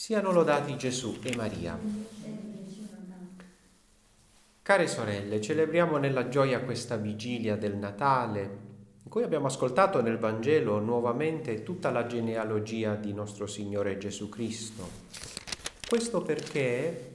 Siano lodati Gesù e Maria. Care sorelle, celebriamo nella gioia questa vigilia del Natale, in cui abbiamo ascoltato nel Vangelo nuovamente tutta la genealogia di nostro Signore Gesù Cristo. Questo perché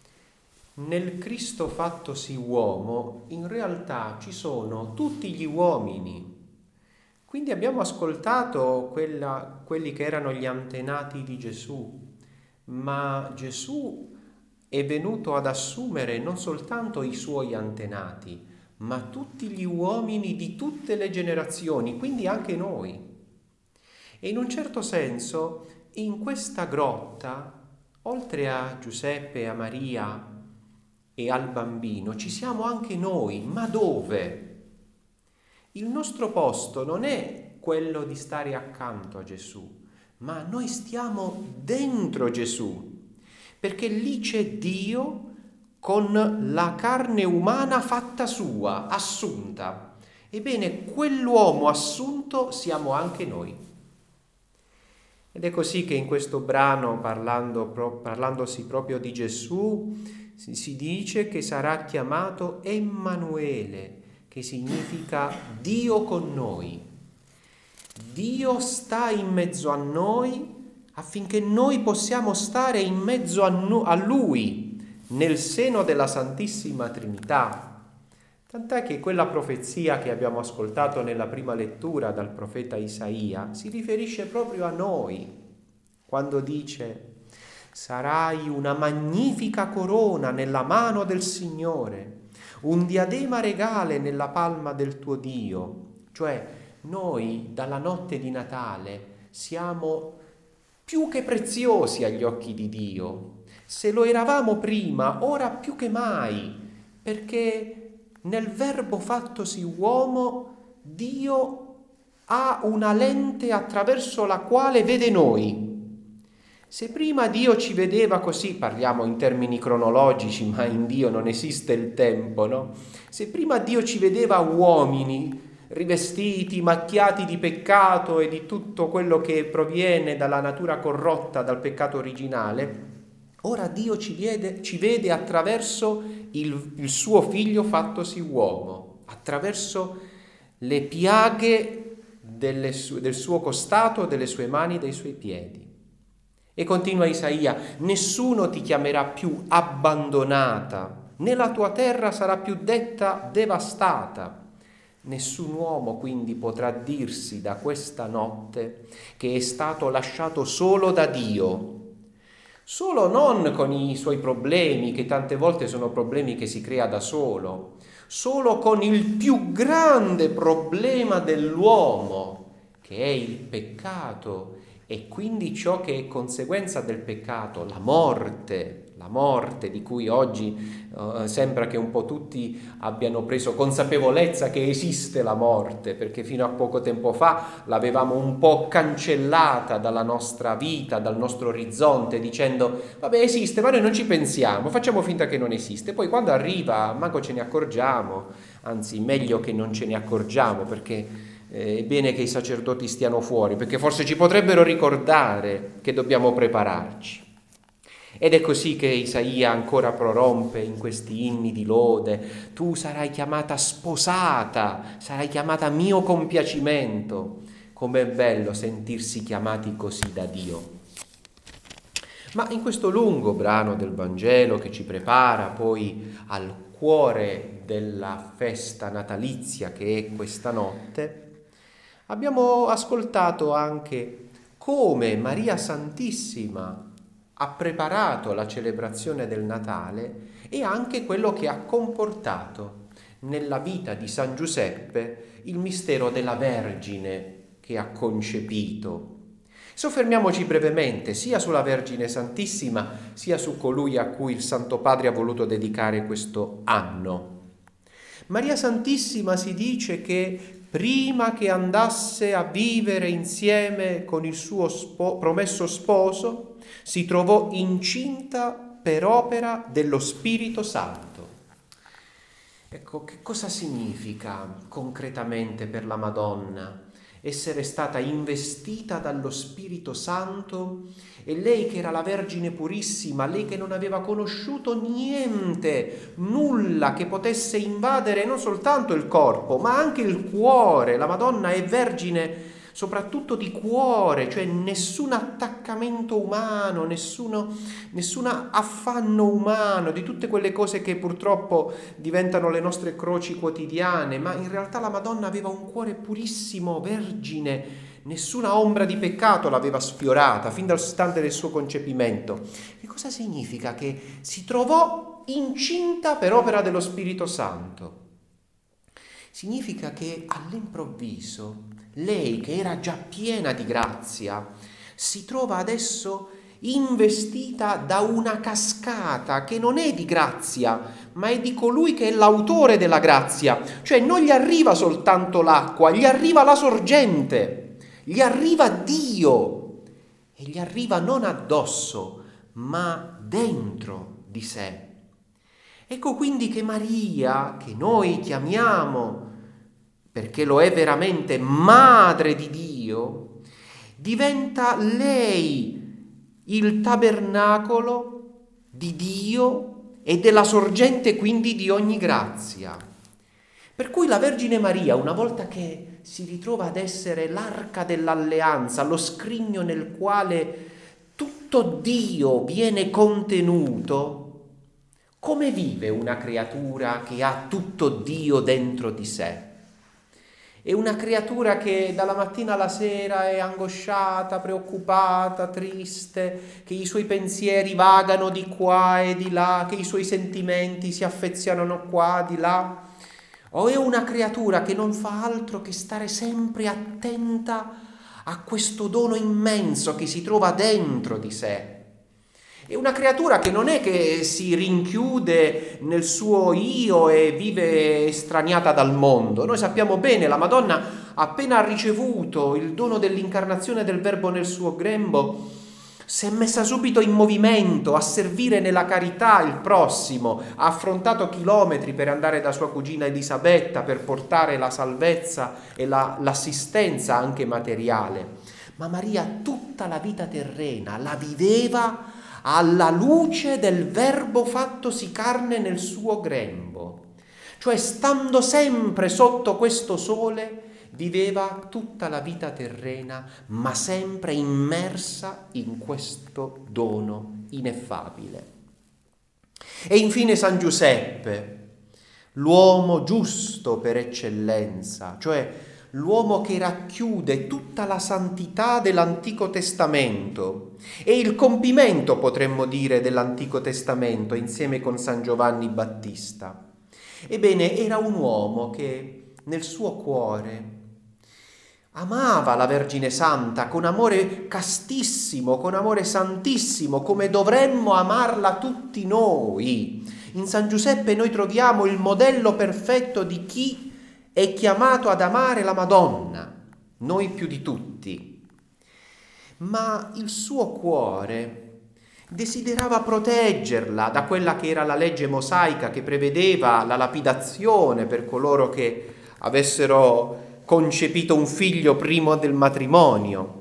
nel Cristo fattosi uomo in realtà ci sono tutti gli uomini. Quindi abbiamo ascoltato quelli che erano gli antenati di Gesù, ma Gesù è venuto ad assumere non soltanto i suoi antenati, ma tutti gli uomini di tutte le generazioni, quindi anche noi. E in un certo senso, in questa grotta, oltre a Giuseppe, a Maria e al bambino, ci siamo anche noi. Ma dove? Il nostro posto non è quello di stare accanto a Gesù, ma noi stiamo dentro Gesù, perché lì c'è Dio con la carne umana fatta sua, assunta. Ebbene, quell'uomo assunto siamo anche noi. Ed è così che in questo brano, parlandosi proprio di Gesù, si dice che sarà chiamato Emanuele, che significa Dio con noi. Dio sta in mezzo a noi affinché noi possiamo stare in mezzo a Lui, nel seno della Santissima Trinità. Tant'è che quella profezia che abbiamo ascoltato nella prima lettura dal profeta Isaia si riferisce proprio a noi, quando dice: sarai una magnifica corona nella mano del Signore, un diadema regale nella palma del tuo Dio. Cioè, noi dalla notte di Natale siamo più che preziosi agli occhi di Dio. Se lo eravamo prima, ora più che mai, perché nel Verbo fattosi uomo Dio ha una lente attraverso la quale vede noi. Se prima Dio ci vedeva così, parliamo in termini cronologici, ma in Dio non esiste il tempo, no? Se prima Dio ci vedeva uomini rivestiti, macchiati di peccato e di tutto quello che proviene dalla natura corrotta, dal peccato originale, ora Dio ci vede attraverso il suo figlio fattosi uomo, attraverso le piaghe del suo costato, delle sue mani, dei suoi piedi. E continua Isaia: nessuno ti chiamerà più abbandonata, né la tua terra sarà più detta devastata. Nessun uomo quindi potrà dirsi da questa notte che è stato lasciato solo da Dio. Solo non con i suoi problemi, che tante volte sono problemi che si crea da solo, solo con il più grande problema dell'uomo, che è il peccato, e quindi ciò che è conseguenza del peccato, la morte di cui oggi sembra che un po' tutti abbiano preso consapevolezza che esiste la morte, perché fino a poco tempo fa l'avevamo un po' cancellata dalla nostra vita, dal nostro orizzonte, dicendo vabbè esiste, ma noi non ci pensiamo, facciamo finta che non esiste, poi quando arriva manco ce ne accorgiamo, anzi meglio che non ce ne accorgiamo, perché è bene che i sacerdoti stiano fuori, perché forse ci potrebbero ricordare che dobbiamo prepararci. Ed è così che Isaia ancora prorompe in questi inni di lode: tu sarai chiamata sposata, sarai chiamata mio compiacimento. Com'è bello sentirsi chiamati così da Dio. Ma in questo lungo brano del Vangelo che ci prepara poi al cuore della festa natalizia che è questa notte, abbiamo ascoltato anche come Maria Santissima ha preparato la celebrazione del Natale e anche quello che ha comportato nella vita di San Giuseppe il mistero della Vergine che ha concepito. Soffermiamoci brevemente sia sulla Vergine Santissima sia su colui a cui il Santo Padre ha voluto dedicare questo anno. Maria Santissima si dice che prima che andasse a vivere insieme con il suo promesso sposo, si trovò incinta per opera dello Spirito Santo. Ecco, che cosa significa concretamente per la Madonna essere stata investita dallo Spirito Santo, e lei che era la Vergine purissima, lei che non aveva conosciuto niente, nulla che potesse invadere non soltanto il corpo, ma anche il cuore. La Madonna è vergine soprattutto di cuore, cioè nessun attaccamento umano, nessun affanno umano, di tutte quelle cose che purtroppo diventano le nostre croci quotidiane, ma in realtà la Madonna aveva un cuore purissimo, vergine, nessuna ombra di peccato l'aveva sfiorata fin dall'istante del suo concepimento. Che cosa significa? Che si trovò incinta per opera dello Spirito Santo. Significa che all'improvviso lei, che era già piena di grazia, si trova adesso investita da una cascata che non è di grazia, ma è di colui che è l'autore della grazia. Cioè non gli arriva soltanto l'acqua, gli arriva la sorgente, gli arriva Dio, e gli arriva non addosso, ma dentro di sé. Ecco quindi che Maria, che noi chiamiamo, perché lo è veramente, Madre di Dio, diventa lei il tabernacolo di Dio e della sorgente quindi di ogni grazia. Per cui la Vergine Maria, una volta che si ritrova ad essere l'arca dell'alleanza, lo scrigno nel quale tutto Dio viene contenuto, come vive una creatura che ha tutto Dio dentro di sé? È una creatura che dalla mattina alla sera è angosciata, preoccupata, triste, che i suoi pensieri vagano di qua e di là, che i suoi sentimenti si affezionano qua, di là? O è una creatura che non fa altro che stare sempre attenta a questo dono immenso che si trova dentro di sé? È una creatura che non è che si rinchiude nel suo io e vive estraniata dal mondo. Noi sappiamo bene, la Madonna, appena ha ricevuto il dono dell'incarnazione del Verbo nel suo grembo, si è messa subito in movimento a servire nella carità il prossimo, ha affrontato chilometri per andare da sua cugina Elisabetta per portare la salvezza e l'assistenza anche materiale. Ma Maria tutta la vita terrena la viveva alla luce del Verbo fattosi carne nel suo grembo. Cioè, stando sempre sotto questo sole, viveva tutta la vita terrena, ma sempre immersa in questo dono ineffabile. E infine San Giuseppe, l'uomo giusto per eccellenza, cioè l'uomo che racchiude tutta la santità dell'Antico Testamento e il compimento, potremmo dire, dell'Antico Testamento insieme con San Giovanni Battista. Ebbene, era un uomo che nel suo cuore amava la Vergine Santa con amore castissimo, con amore santissimo, come dovremmo amarla tutti noi. In San Giuseppe noi troviamo il modello perfetto di chi è chiamato ad amare la Madonna, noi più di tutti. Ma il suo cuore desiderava proteggerla da quella che era la legge mosaica che prevedeva la lapidazione per coloro che avessero concepito un figlio prima del matrimonio.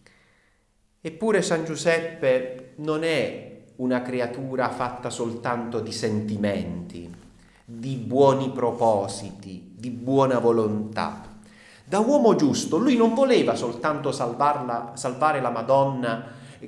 Eppure San Giuseppe non è una creatura fatta soltanto di sentimenti, di buoni propositi, di buona volontà. Da uomo giusto, lui non voleva soltanto salvare la Madonna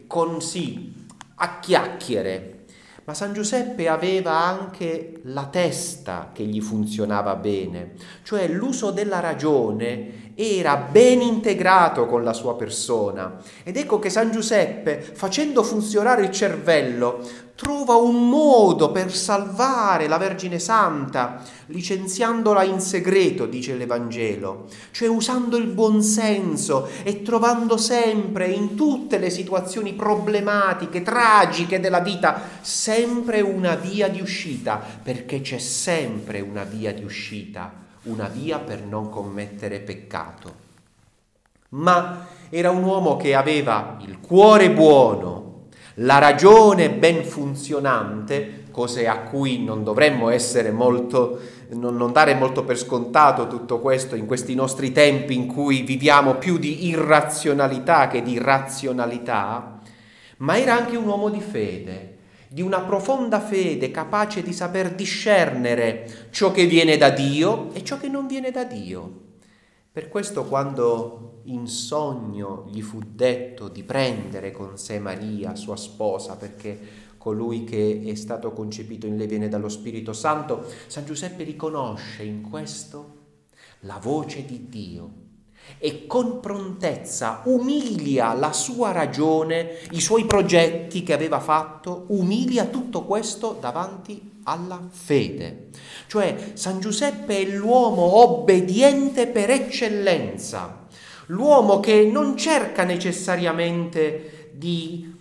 a chiacchiere, ma San Giuseppe aveva anche la testa che gli funzionava bene, cioè l'uso della ragione era ben integrato con la sua persona. Ed ecco che San Giuseppe, facendo funzionare il cervello, trova un modo per salvare la Vergine Santa, licenziandola in segreto, dice l'Evangelo, cioè usando il buonsenso e trovando sempre in tutte le situazioni problematiche, tragiche della vita, sempre una via di uscita, perché c'è sempre una via di uscita, una via per non commettere peccato. Ma era un uomo che aveva il cuore buono, la ragione ben funzionante, cose a cui non dovremmo essere molto non dare molto per scontato tutto questo in questi nostri tempi in cui viviamo più di irrazionalità che di razionalità, ma era anche un uomo di fede, di una profonda fede, capace di saper discernere ciò che viene da Dio e ciò che non viene da Dio. Per questo quando in sogno gli fu detto di prendere con sé Maria, sua sposa, perché colui che è stato concepito in lei viene dallo Spirito Santo, San Giuseppe riconosce in questo la voce di Dio e con prontezza umilia la sua ragione, i suoi progetti che aveva fatto, umilia tutto questo davanti alla fede. Cioè San Giuseppe è l'uomo obbediente per eccellenza, l'uomo che non cerca necessariamente di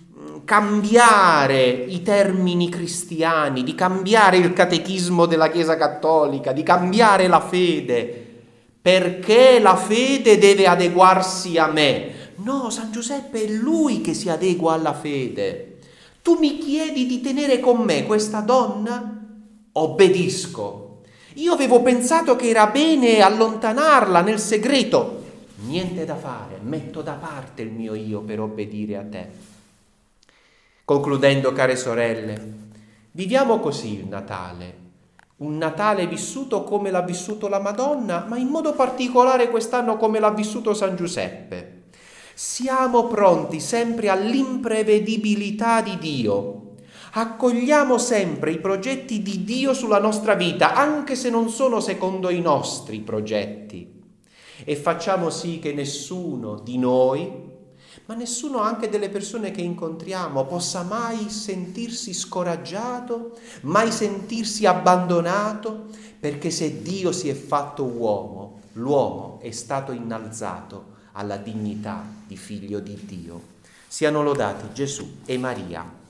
cambiare i termini cristiani, di cambiare il catechismo della Chiesa Cattolica, di cambiare la fede, perché la fede deve adeguarsi a me. No, San Giuseppe è lui che si adegua alla fede. Tu mi chiedi di tenere con me questa donna? Obbedisco. Io avevo pensato che era bene allontanarla nel segreto. Niente da fare, metto da parte il mio io per obbedire a te. Concludendo, care sorelle, viviamo così il Natale, un Natale vissuto come l'ha vissuto la Madonna, ma in modo particolare quest'anno come l'ha vissuto San Giuseppe. Siamo pronti sempre all'imprevedibilità di Dio. Accogliamo sempre i progetti di Dio sulla nostra vita, anche se non sono secondo i nostri progetti. E facciamo sì che nessuno di noi, ma nessuno anche delle persone che incontriamo, possa mai sentirsi scoraggiato, mai sentirsi abbandonato, perché se Dio si è fatto uomo, l'uomo è stato innalzato alla dignità di figlio di Dio. Siano lodati Gesù e Maria.